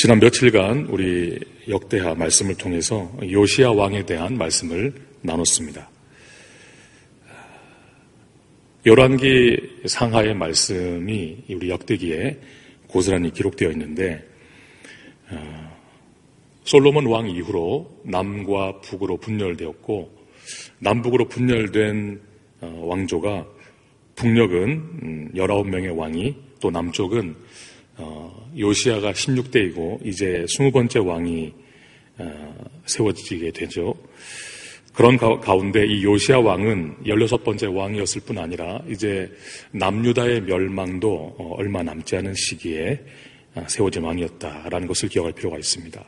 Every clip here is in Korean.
지난 며칠간 우리 역대하 말씀을 통해서 요시야 왕에 대한 말씀을 나눴습니다. 열왕기 상하의 말씀이 우리 역대기에 고스란히 기록되어 있는데 솔로몬 왕 이후로 남과 북으로 분열되었고 남북으로 분열된 왕조가 북녘은 19명의 왕이 또 남쪽은 요시야가 16대이고 이제 20번째 왕이 세워지게 되죠. 그런 가운데 이 요시야 왕은 16번째 왕이었을 뿐 아니라 이제 남유다의 멸망도 얼마 남지 않은 시기에 세워진 왕이었다라는 것을 기억할 필요가 있습니다.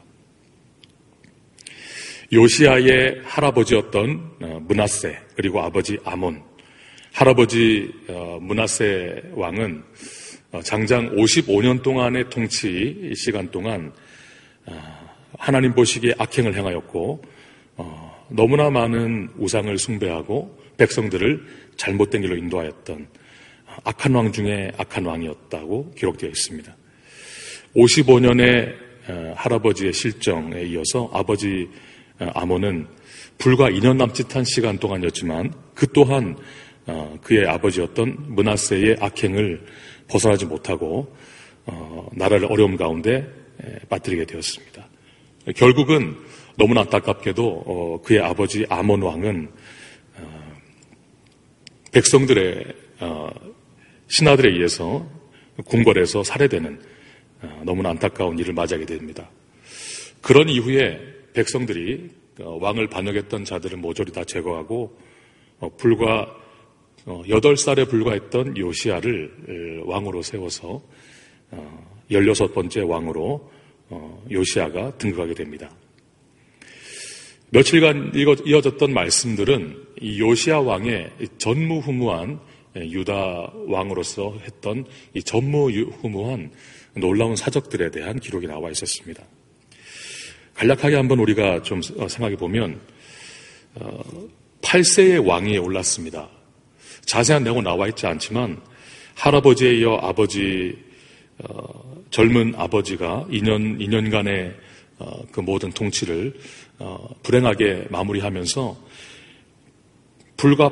요시야의 할아버지였던 므낫세 그리고 아버지 아몬, 할아버지 므낫세 왕은 장장 55년 동안의 통치 시간 동안 하나님 보시기에 악행을 행하였고 너무나 많은 우상을 숭배하고 백성들을 잘못된 길로 인도하였던 악한 왕 중에 악한 왕이었다고 기록되어 있습니다. 55년의 할아버지의 실정에 이어서 아버지 아몬은 불과 2년 남짓한 시간 동안이었지만 그 또한 그의 아버지였던 므낫세의 악행을 벗어나지 못하고 나라를 어려움 가운데 빠뜨리게 되었습니다. 결국은 너무나 안타깝게도 그의 아버지 아몬 왕은 백성들의 신하들에 의해서 궁궐에서 살해되는 너무나 안타까운 일을 맞이하게 됩니다. 그런 이후에 백성들이 왕을 반역했던 자들을 모조리 다 제거하고 불과 8살에 불과했던 요시야를 왕으로 세워서 16번째 왕으로 요시야가 등극하게 됩니다. 며칠간 이어졌던 말씀들은 이 요시야 왕의 전무후무한 유다 왕으로서 했던 이 전무후무한 놀라운 사적들에 대한 기록이 나와 있었습니다. 간략하게 한번 우리가 좀 생각해 보면 8세의 왕위에 올랐습니다. 자세한 내용은 나와 있지 않지만 할아버지에 이어 아버지 젊은 아버지가 2년간의 그 모든 통치를 불행하게 마무리하면서 불과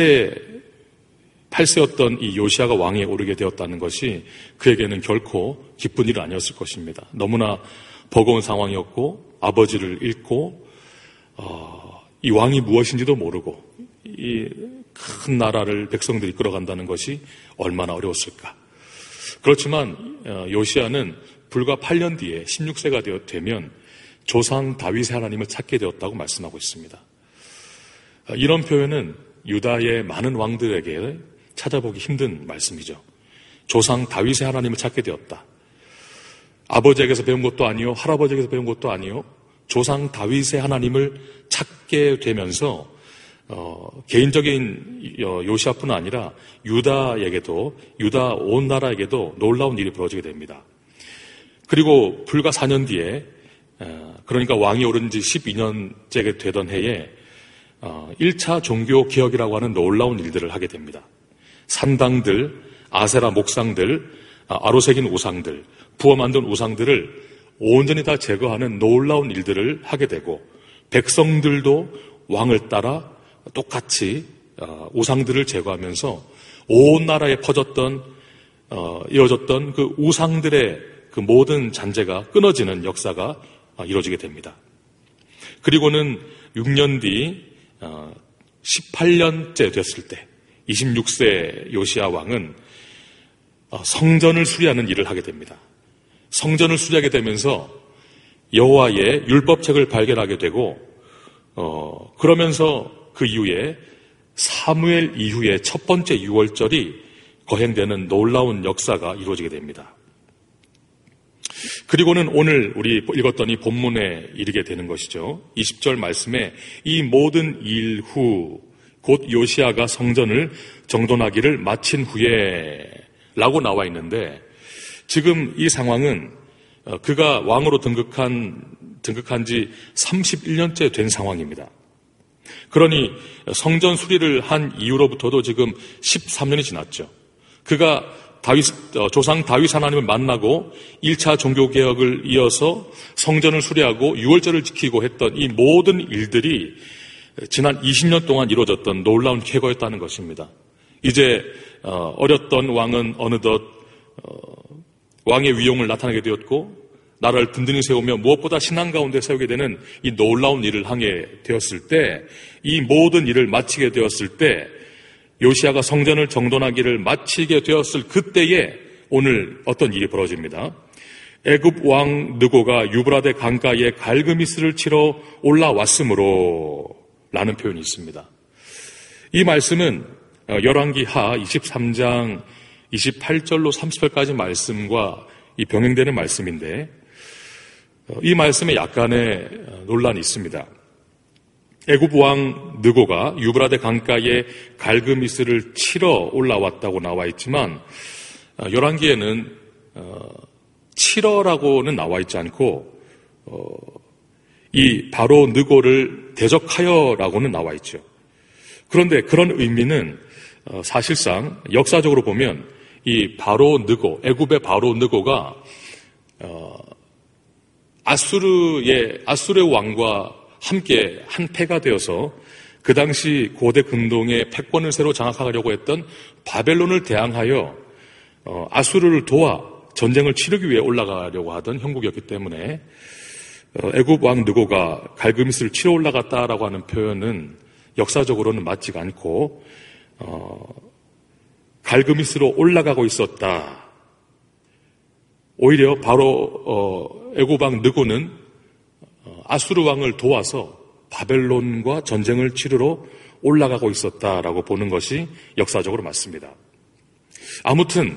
8세였던 이 요시야가 왕위에 오르게 되었다는 것이 그에게는 결코 기쁜 일은 아니었을 것입니다. 너무나 버거운 상황이었고 아버지를 잃고 이 왕이 무엇인지도 모르고 이 큰 나라를 백성들이 이끌어간다는 것이 얼마나 어려웠을까. 그렇지만 요시야는 불과 8년 뒤에 16세가 되면 조상 다윗의 하나님을 찾게 되었다고 말씀하고 있습니다. 이런 표현은 유다의 많은 왕들에게 찾아보기 힘든 말씀이죠. 조상 다윗의 하나님을 찾게 되었다. 아버지에게서 배운 것도 아니요, 할아버지에게서 배운 것도 아니요, 조상 다윗의 하나님을 찾게 되면서 개인적인 요시야뿐 아니라 유다에게도, 유다 온 나라에게도 놀라운 일이 벌어지게 됩니다. 그리고 불과 4년 뒤에 그러니까 왕이 오른 지 12년째 되던 해에 1차 종교 개혁이라고 하는 놀라운 일들을 하게 됩니다. 산당들, 아세라 목상들, 아로새긴 우상들, 부어 만든 우상들을 온전히 다 제거하는 놀라운 일들을 하게 되고 백성들도 왕을 따라 똑같이 우상들을 제거하면서 온 나라에 퍼졌던 이어졌던 그 우상들의 그 모든 잔재가 끊어지는 역사가 이루어지게 됩니다. 그리고는 6년 뒤 18년째 됐을 때 26세 요시야 왕은 성전을 수리하는 일을 하게 됩니다. 성전을 수리하게 되면서 여호와의 율법책을 발견하게 되고 그러면서 그 이후에 사무엘 이후에 첫 번째 유월절이 거행되는 놀라운 역사가 이루어지게 됩니다. 그리고는 오늘 우리 읽었던 이 본문에 이르게 되는 것이죠. 20절 말씀에 이 모든 일 후 곧 요시야가 성전을 정돈하기를 마친 후에 라고 나와 있는데 지금 이 상황은 그가 왕으로 등극한 지 31년째 된 상황입니다. 그러니 성전 수리를 한 이후로부터도 지금 13년이 지났죠. 그가 조상 다윗 하나님을 만나고 1차 종교개혁을 이어서 성전을 수리하고 유월절을 지키고 했던 이 모든 일들이 지난 20년 동안 이루어졌던 놀라운 쾌거였다는 것입니다. 이제 어렸던 왕은 어느덧 왕의 위용을 나타내게 되었고 나라를 든든히 세우며 무엇보다 신앙 가운데 세우게 되는 이 놀라운 일을 하게 되었을 때, 이 모든 일을 마치게 되었을 때, 요시야가 성전을 정돈하기를 마치게 되었을 그때에 오늘 어떤 일이 벌어집니다. 애굽 왕 느고가 유브라데 강가에 갈그미스를 치러 올라왔으므로 라는 표현이 있습니다. 이 말씀은 열왕기하 23장 28절로 30절까지 말씀과 이 병행되는 말씀인데, 이 말씀에 약간의 논란이 있습니다. 애굽 왕 느고가 유브라데 강가에 갈그미스를 치러 올라왔다고 나와 있지만 열왕기에는 치러라고는 나와 있지 않고 이 바로 느고를 대적하여라고는 나와 있죠. 그런데 그런 의미는 사실상 역사적으로 보면 이 바로 느고, 애굽의 바로 느고가 아수르의 왕과 함께 한 패가 되어서 그 당시 고대 근동의 패권을 새로 장악하려고 했던 바벨론을 대항하여 아수르를 도와 전쟁을 치르기 위해 올라가려고 하던 형국이었기 때문에 애굽 왕 느고가 갈그미스를 치러 올라갔다라고 하는 표현은 역사적으로는 맞지가 않고 갈그미스로 올라가고 있었다. 오히려 바로 애굽 왕 느고는 아수르 왕을 도와서 바벨론과 전쟁을 치르러 올라가고 있었다라고 보는 것이 역사적으로 맞습니다. 아무튼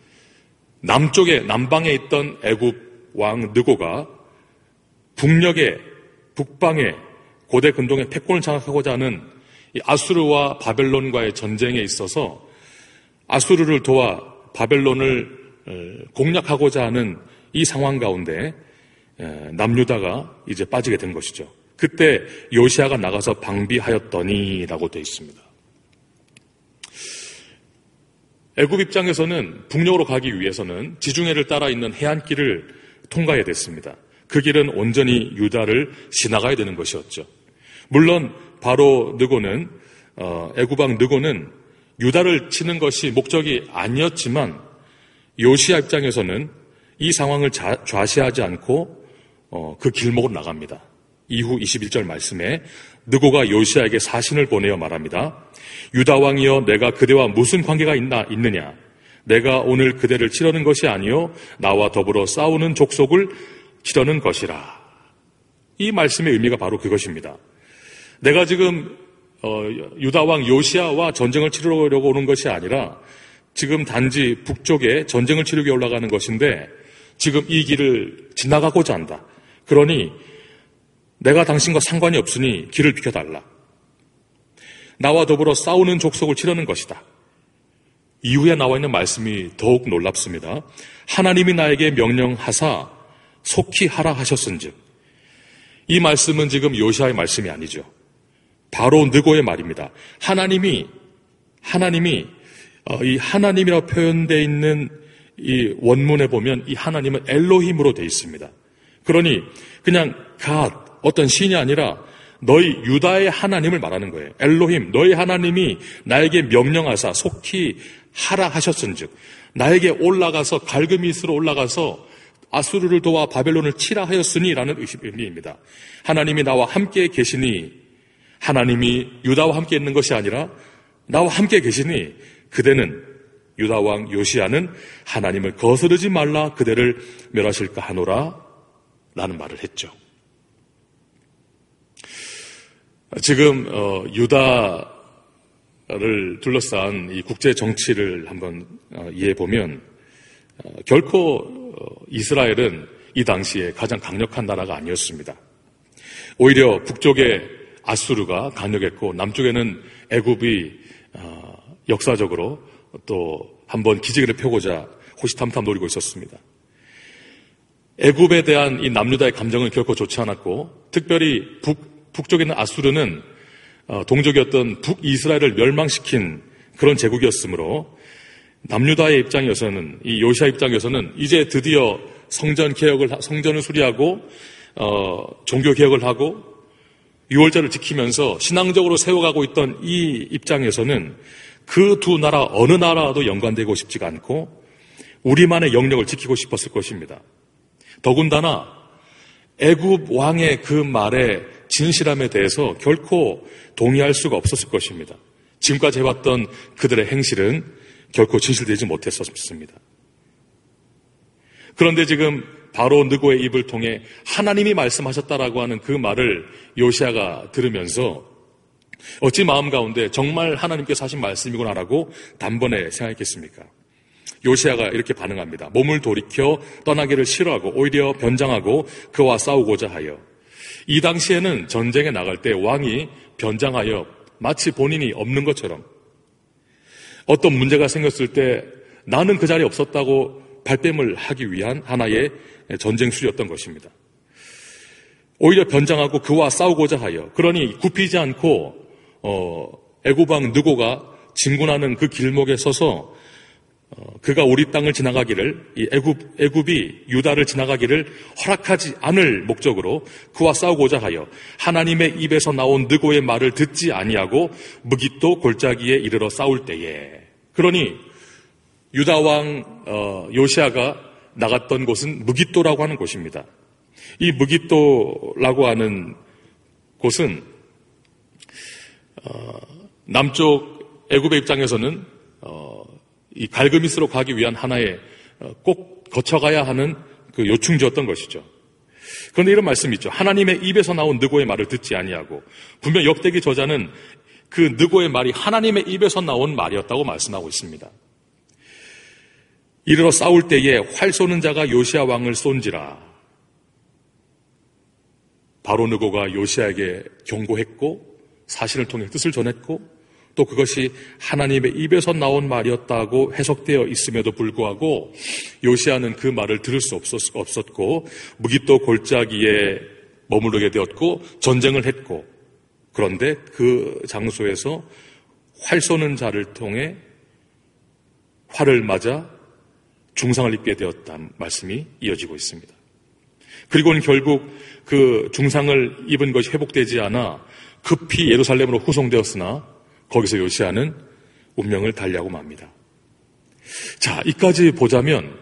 남방에 있던 애굽 왕 느고가 북방에 고대 근동의 패권을 장악하고자 하는 이 아수르와 바벨론과의 전쟁에 있어서 아수르를 도와 바벨론을 공략하고자 하는 이 상황 가운데 남유다가 이제 빠지게 된 것이죠. 그때 요시야가 나가서 방비하였더니라고 되어 있습니다. 애굽 입장에서는 북녘으로 가기 위해서는 지중해를 따라 있는 해안길을 통과해야 됐습니다. 그 길은 온전히 유다를 지나가야 되는 것이었죠. 물론 바로 느고는 애굽 왕 느고는 유다를 치는 것이 목적이 아니었지만 요시야 입장에서는 이 상황을 좌시하지 않고 그 길목으로 나갑니다. 이후 21절 말씀에 느고가 요시야에게 사신을 보내어 말합니다. 유다 왕이여, 내가 그대와 무슨 관계가 있느냐? 내가 오늘 그대를 치려는 것이 아니요 나와 더불어 싸우는 족속을 치려는 것이라. 이 말씀의 의미가 바로 그것입니다. 내가 지금 유다 왕 요시야와 전쟁을 치르려고 오는 것이 아니라 지금 단지 북쪽에 전쟁을 치르기 올라가는 것인데 지금 이 길을 지나가고자 한다. 그러니 내가 당신과 상관이 없으니 길을 비켜달라. 나와 더불어 싸우는 족속을 치려는 것이다. 이후에 나와 있는 말씀이 더욱 놀랍습니다. 하나님이 나에게 명령하사 속히 하라 하셨은즉. 이 말씀은 지금 요시야의 말씀이 아니죠. 바로 느고의 말입니다. 하나님이 이 하나님이라고 표현되어 있는 이 원문에 보면 이 하나님은 엘로힘으로 되어 있습니다. 그러니 그냥 어떤 신이 아니라 너희 유다의 하나님을 말하는 거예요. 엘로힘, 너희 하나님이 나에게 명령하사 속히 하라 하셨은즉, 나에게 올라가서 갈그미스로 올라가서 아수르를 도와 바벨론을 치라 하였으니라는 의미입니다. 하나님이 나와 함께 계시니, 하나님이 유다와 함께 있는 것이 아니라 나와 함께 계시니 그대는 유다 왕 요시야는 하나님을 거스르지 말라 그대를 멸하실까 하노라 라는 말을 했죠. 지금 유다를 둘러싼 이 국제 정치를 한번 이해해 보면 결코 이스라엘은 이 당시에 가장 강력한 나라가 아니었습니다. 오히려 북쪽에 아수르가 강력했고 남쪽에는 애굽이 역사적으로 또 한번 기지개를 펴고자 호시탐탐 노리고 있었습니다. 애굽에 대한 이 남유다의 감정은 결코 좋지 않았고 특별히 북쪽에 있는 아수르는 동족이었던 북이스라엘을 멸망시킨 그런 제국이었으므로 남유다의 입장에서는, 이 요시야 입장에서는 이제 드디어 성전을 수리하고 종교 개혁을 하고 유월절을 지키면서 신앙적으로 세워가고 있던 이 입장에서는 그 두 나라 어느 나라도 연관되고 싶지가 않고 우리만의 영역을 지키고 싶었을 것입니다. 더군다나 애굽 왕의 그 말의 진실함에 대해서 결코 동의할 수가 없었을 것입니다. 지금까지 해왔던 그들의 행실은 결코 진실되지 못했었습니다. 그런데 지금 바로 느고의 입을 통해 하나님이 말씀하셨다라고 하는 그 말을 요시야가 들으면서 어찌 마음 가운데 정말 하나님께서 하신 말씀이구나라고 단번에 생각했겠습니까? 요시야가 이렇게 반응합니다. 몸을 돌이켜 떠나기를 싫어하고 오히려 변장하고 그와 싸우고자 하여. 이 당시에는 전쟁에 나갈 때 왕이 변장하여 마치 본인이 없는 것처럼 어떤 문제가 생겼을 때 나는 그 자리에 없었다고 발뺌을 하기 위한 하나의 전쟁술이었던 것입니다. 오히려 변장하고 그와 싸우고자 하여. 그러니 굽히지 않고 애굽 왕 느고가 진군하는 그 길목에 서서 그가 우리 땅을 지나가기를, 이 애굽이 유다를 지나가기를 허락하지 않을 목적으로 그와 싸우고자 하여 하나님의 입에서 나온 느고의 말을 듣지 아니하고 무깃도 골짜기에 이르러 싸울 때에. 그러니 유다 왕 요시야가 나갔던 곳은 무깃도라고 하는 곳입니다. 이 무깃도라고 하는 곳은 남쪽 애굽의 입장에서는 이 갈그미스로 가기 위한 하나의 꼭 거쳐가야 하는 그 요충지였던 것이죠. 그런데 이런 말씀이 있죠. 하나님의 입에서 나온 느고의 말을 듣지 아니하고. 분명 역대기 저자는 그 느고의 말이 하나님의 입에서 나온 말이었다고 말씀하고 있습니다. 이르러 싸울 때에 활 쏘는 자가 요시야 왕을 쏜지라. 바로 느고가 요시야에게 경고했고 사신을 통해 뜻을 전했고 또 그것이 하나님의 입에서 나온 말이었다고 해석되어 있음에도 불구하고 요시야는 그 말을 들을 수 없었고 무깃도 골짜기에 머무르게 되었고 전쟁을 했고, 그런데 그 장소에서 활 쏘는 자를 통해 활을 맞아 중상을 입게 되었다는 말씀이 이어지고 있습니다. 그리고는 결국 그 중상을 입은 것이 회복되지 않아 급히 예루살렘으로 후송되었으나 거기서 요시야는 운명을 달리하고 맙니다. 자, 이까지 보자면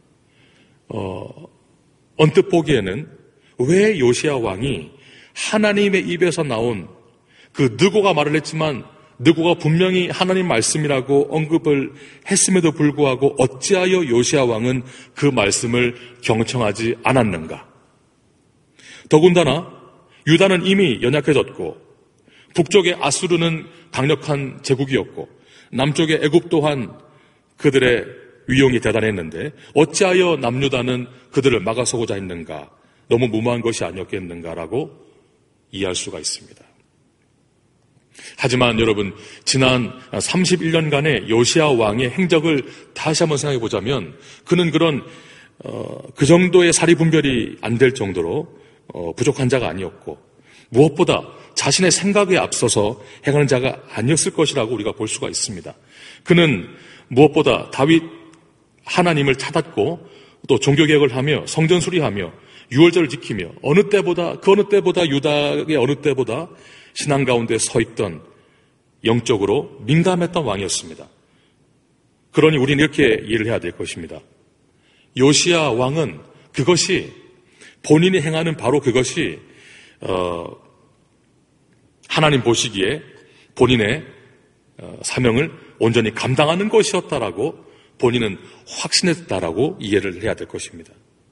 언뜻 보기에는 왜 요시야 왕이 하나님의 입에서 나온 그 느고가 말을 했지만 느고가 분명히 하나님 말씀이라고 언급을 했음에도 불구하고 어찌하여 요시야 왕은 그 말씀을 경청하지 않았는가? 더군다나 유다는 이미 연약해졌고 북쪽의 아수르는 강력한 제국이었고 남쪽의 애굽 또한 그들의 위용이 대단했는데 어찌하여 남유다는 그들을 막아서고자 했는가? 너무 무모한 것이 아니었겠는가라고 이해할 수가 있습니다. 하지만 여러분, 지난 31년간의 요시야 왕의 행적을 다시 한번 생각해 보자면 그는 그런 그 정도의 사리분별이 안 될 정도로 부족한 자가 아니었고 무엇보다 자신의 생각에 앞서서 행하는 자가 아니었을 것이라고 우리가 볼 수가 있습니다. 그는 무엇보다 다윗 하나님을 찾았고 또 종교개혁을 하며 성전 수리하며 유월절을 지키며 그 어느 때보다 유다의 어느 때보다 신앙 가운데 서 있던 영적으로 민감했던 왕이었습니다. 그러니 우리는 이렇게 이해를 해야 될 것입니다. 요시야 왕은 그것이 본인이 행하는 바로 그것이 하나님 보시기에 본인의 사명을 온전히 감당하는 것이었다라고 본인은 확신했다라고 이해를 해야 될 것입니다.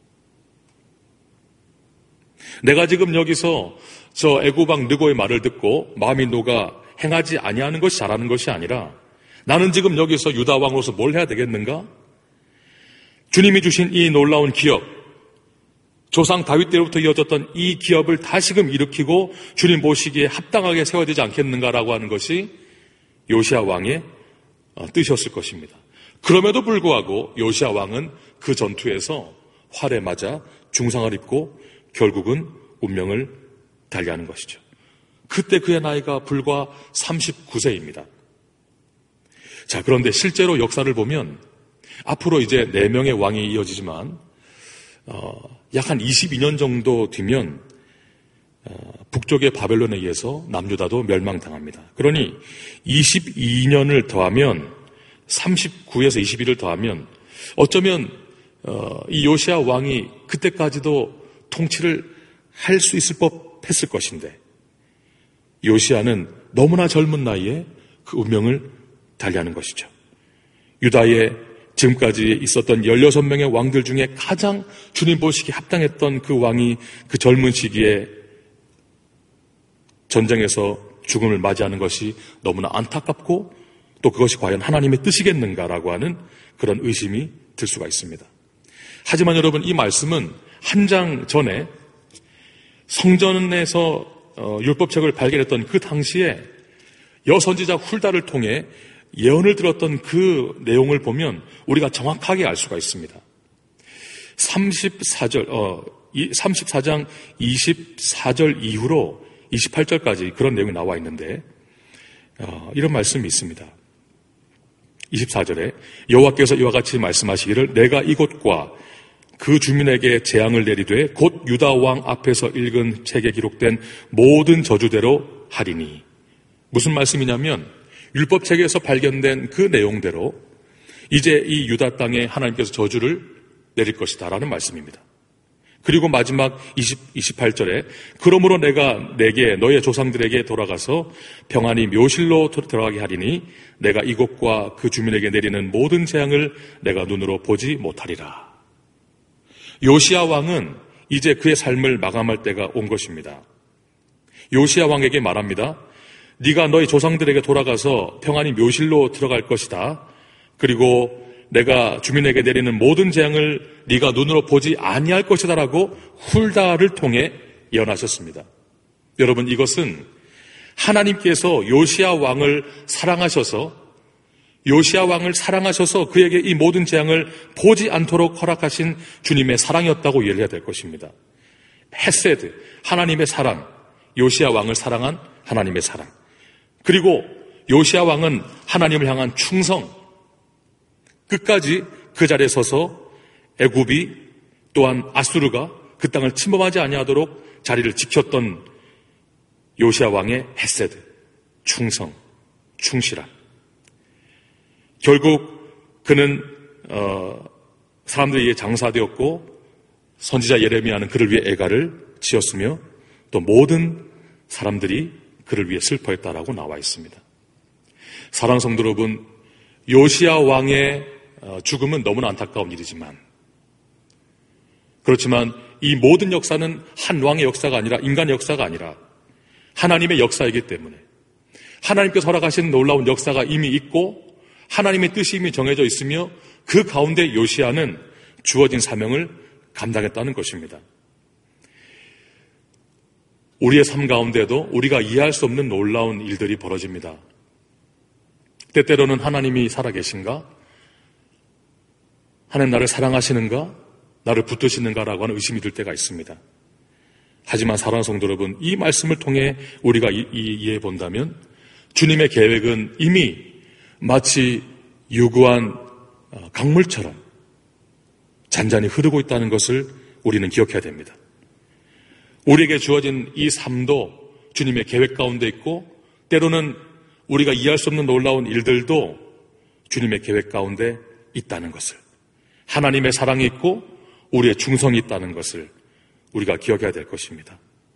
내가 지금 여기서 저 애굽 왕 느고의 말을 듣고 마음이 녹아 행하지 아니하는 것이 잘하는 것이 아니라 나는 지금 여기서 유다 왕으로서 뭘 해야 되겠는가? 주님이 주신 이 놀라운 기업, 조상 다윗 때로부터 이어졌던 이 기업을 다시금 일으키고 주님 보시기에 합당하게 세워야 되지 않겠는가라고 하는 것이 요시야 왕의 뜻이었을 것입니다. 그럼에도 불구하고 요시야 왕은 그 전투에서 활에 맞아 중상을 입고 결국은 운명을 달리하는 것이죠. 그때 그의 나이가 불과 39세입니다. 자, 그런데 실제로 역사를 보면 앞으로 이제 4명의 왕이 이어지지만 약 한 22년 정도 뒤면 북쪽의 바벨론에 의해서 남유다도 멸망당합니다. 그러니 22년을 더하면 39에서 21을 더하면 어쩌면 이 요시야 왕이 그때까지도 통치를 할 수 있을 법했을 것인데 요시야는 너무나 젊은 나이에 그 운명을 달리하는 것이죠. 유다에 지금까지 있었던 16명의 왕들 중에 가장 주님 보시기에 합당했던 그 왕이 그 젊은 시기에 전쟁에서 죽음을 맞이하는 것이 너무나 안타깝고 또 그것이 과연 하나님의 뜻이겠는가라고 하는 그런 의심이 들 수가 있습니다. 하지만 여러분, 이 말씀은 한 장 전에 성전에서 율법책을 발견했던 그 당시에 여선지자 훌다를 통해 예언을 들었던 그 내용을 보면 우리가 정확하게 알 수가 있습니다. 34장 24절 이후로 28절까지 그런 내용이 나와 있는데 이런 말씀이 있습니다. 24절에 여호와께서 이와 같이 말씀하시기를 내가 이곳과 그 주민에게 재앙을 내리되 곧 유다 왕 앞에서 읽은 책에 기록된 모든 저주대로 하리니. 무슨 말씀이냐면 율법책에서 발견된 그 내용대로 이제 이 유다 땅에 하나님께서 저주를 내릴 것이다 라는 말씀입니다. 그리고 마지막 28절에 그러므로 내가 내게 너의 조상들에게 돌아가서 평안히 묘실로 들어가게 하리니 내가 이곳과 그 주민에게 내리는 모든 재앙을 내가 눈으로 보지 못하리라. 요시야 왕은 이제 그의 삶을 마감할 때가 온 것입니다. 요시야 왕에게 말합니다. 네가 너희 조상들에게 돌아가서 평안히 묘실로 들어갈 것이다. 그리고 내가 주민에게 내리는 모든 재앙을 네가 눈으로 보지 아니할 것이다 라고 훌다를 통해 예언하셨습니다. 여러분, 이것은 하나님께서 요시야 왕을 사랑하셔서 그에게 이 모든 재앙을 보지 않도록 허락하신 주님의 사랑이었다고 이해해야 될 것입니다. 헤세드, 하나님의 사랑, 요시야 왕을 사랑한 하나님의 사랑. 그리고 요시야 왕은 하나님을 향한 충성, 끝까지 그 자리에 서서 애굽이 또한 아수르가 그 땅을 침범하지 아니하도록 자리를 지켰던 요시야 왕의 헤세드, 충성, 충실함. 결국 그는 사람들에게 장사되었고 선지자 예레미야는 그를 위해 애가를 지었으며 또 모든 사람들이 그를 위해 슬퍼했다라고 나와 있습니다. 사랑하는 성도 여러분, 요시야 왕의 죽음은 너무나 안타까운 일이지만 그렇지만 이 모든 역사는 한 왕의 역사가 아니라 인간의 역사가 아니라 하나님의 역사이기 때문에 하나님께서 허락하신 놀라운 역사가 이미 있고 하나님의 뜻이 이미 정해져 있으며 그 가운데 요시야는 주어진 사명을 감당했다는 것입니다. 우리의 삶 가운데도 우리가 이해할 수 없는 놀라운 일들이 벌어집니다. 때때로는 하나님이 살아계신가? 하나님 나를 사랑하시는가? 나를 붙드시는가라고 하는 의심이 들 때가 있습니다. 하지만 사랑하는 성도 여러분, 이 말씀을 통해 우리가 이해해 본다면 주님의 계획은 이미 마치 유구한 강물처럼 잔잔히 흐르고 있다는 것을 우리는 기억해야 됩니다. 우리에게 주어진 이 삶도 주님의 계획 가운데 있고 때로는 우리가 이해할 수 없는 놀라운 일들도 주님의 계획 가운데 있다는 것을, 하나님의 사랑이 있고 우리의 충성이 있다는 것을 우리가 기억해야 될 것입니다.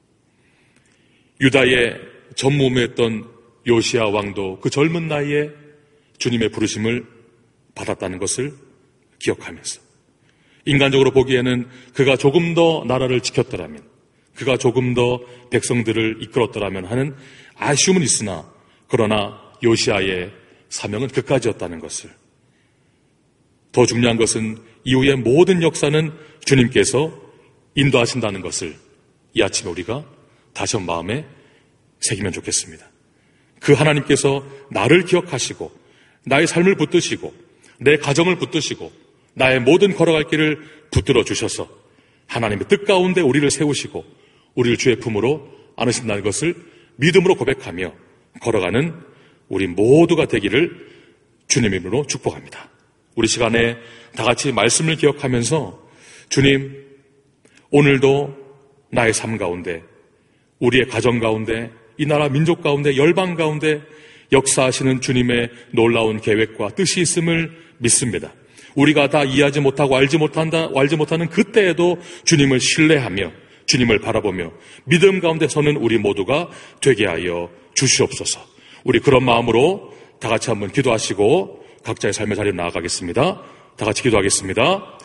유다의 전무후무했던 요시야 왕도 그 젊은 나이에 주님의 부르심을 받았다는 것을 기억하면서 인간적으로 보기에는 그가 조금 더 나라를 지켰더라면, 그가 조금 더 백성들을 이끌었더라면 하는 아쉬움은 있으나 그러나 요시야의 사명은 그까지였다는 것을, 더 중요한 것은 이후의 모든 역사는 주님께서 인도하신다는 것을 이 아침에 우리가 다시 한번 마음에 새기면 좋겠습니다. 그 하나님께서 나를 기억하시고 나의 삶을 붙드시고 내 가정을 붙드시고 나의 모든 걸어갈 길을 붙들어 주셔서 하나님의 뜻 가운데 우리를 세우시고 우리를 주의 품으로 안으신다는 것을 믿음으로 고백하며 걸어가는 우리 모두가 되기를 주님 이름으로 축복합니다. 우리 시간에 다 같이 말씀을 기억하면서 주님, 오늘도 나의 삶 가운데, 우리의 가정 가운데, 이 나라 민족 가운데, 열방 가운데 역사하시는 주님의 놀라운 계획과 뜻이 있음을 믿습니다. 우리가 다 이해하지 못하고 알지 못하는 그때에도 주님을 신뢰하며 주님을 바라보며 믿음 가운데 서는 우리 모두가 되게 하여 주시옵소서. 우리 그런 마음으로 다 같이 한번 기도하시고 각자의 삶의 자리로 나아가겠습니다. 다 같이 기도하겠습니다.